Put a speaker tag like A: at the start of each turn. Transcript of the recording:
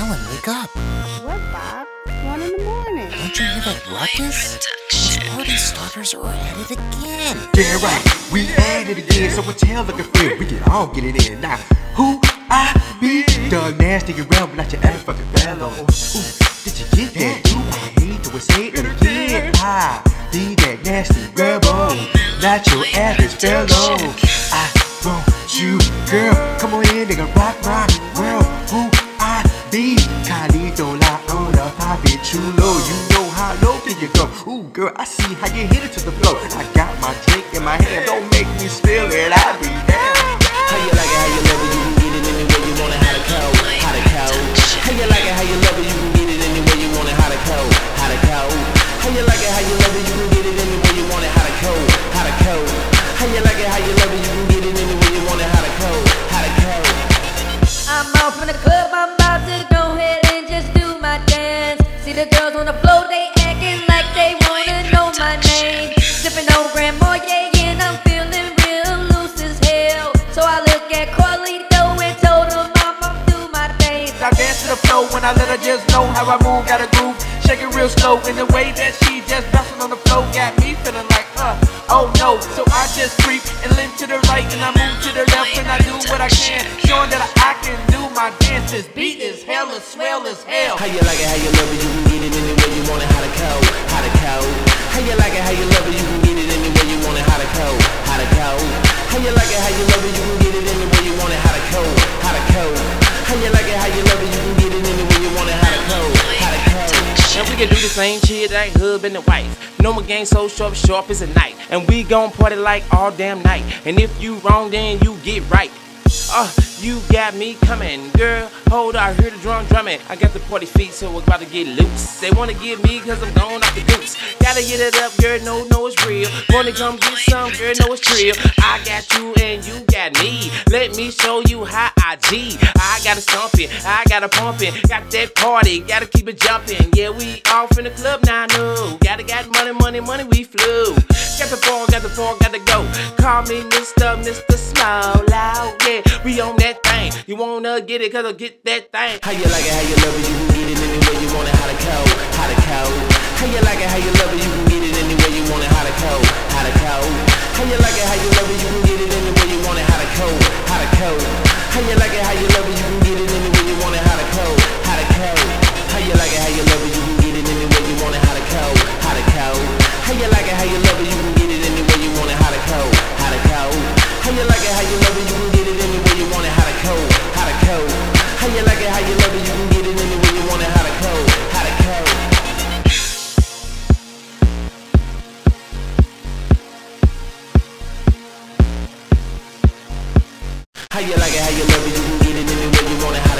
A: Helen, wake up.
B: What, Bob? It's 1 in the morning.
A: Don't you hear that ruckus? Those party starters are at it again.
C: Yeah, right, we at it again. So what you looking for? We can all get it in. Now, who I be? Doug Nasty and Realm, not your ever fucking fellow. Ooh, did you get that? Do I hate to say it again? I be that nasty rebel, not your average fellow. I want you, girl. Come on in, nigga, rock my world. Who I be? Carlito la ona, Papi Chulo. You know how low can you go? Ooh, girl, I see how you hit it to the floor. I got my drink in my hand, don't make me spill it. I be down.
D: How you like it, how you love it, you can get it any way you want it, how to cow, how to cow. How you like it, how you love it, you can get it any way you want it, how to cow, how to cow. How you like it, how you love it, you can get it any way you want it, how to cow, how to cow. How you like it, how you love it, you can get it any way you want it, how to cow, how to cow.
E: I'm off in the club, I'm about to go ahead and just do my dance. See the girls on the floor, they acting like they wanna know my name. Sipping on Grand Marnier and I'm feeling real loose as hell. So I look at Carlito and told him I'ma do my thing.
C: I dance to the flow when I let her just know how I move, got a groove, shake it real slow. In the way that she just bouncing on the floor, got me feeling like, oh no. So I just creep and lean to the right and I move to the left and I do what I can, showing that I can do my dance. This beat is hella swell as hell.
D: How you like it, how you love it, you can get it any way you want it, how to cow, how to cow. How you like it, how you love it, you can get it any way you want it, how to cow, how to cow. How you like it, how you love it, you can get it any way you want it, how to cow, how to cow. How you like it, how you love it, you can get it any way you want it, how to cow, how to cow.
F: And we can do the same shit like husband and wife. No more game so sharp as a knife. And we gon' party like all damn night. And if you wrong, then you get right. You got me coming, girl. Hold on, I hear the drum drumming. I got the party feet, so it's about to get loose. They wanna get me cause I'm going off the goose. Gotta get it up, girl, no, it's real. Wanna come get some, girl, no, it's trill. I got you and you got me. Let me show you how I G. I gotta stomp it, I gotta pump it. Got that party, gotta keep it jumping. Yeah, we off in the club now, no. Got money, we flew. Got the ball, got to go. Call me Mr. Small Out. Yeah, we on that thing. You wanna get it, cause I'll get that thing.
D: How you like it, how you love it, you can get it any way you want it, how to cow, how to cow. How you like it, how you love it, you can get it any way you want it, how to cow, how to cow. How you like it, how you love it, you can get it any way you want it, how to cow, how to cow. How you like it, how you love it, you can get it any way you want it, how to cow, how to cow. How you like it, how you love it, you can get it any way you want it, how to cow, how to cow. How you like it, how you love it, you can get it any way you want it, how to cow, how to cow. How you like it, how you love it, you can get it any way you want it, how to cow, how to cow. How you like it, how you love it, you can get it any way you want it, how to cow, how to cow. How you like it, how you love it, you can get it any way you want it,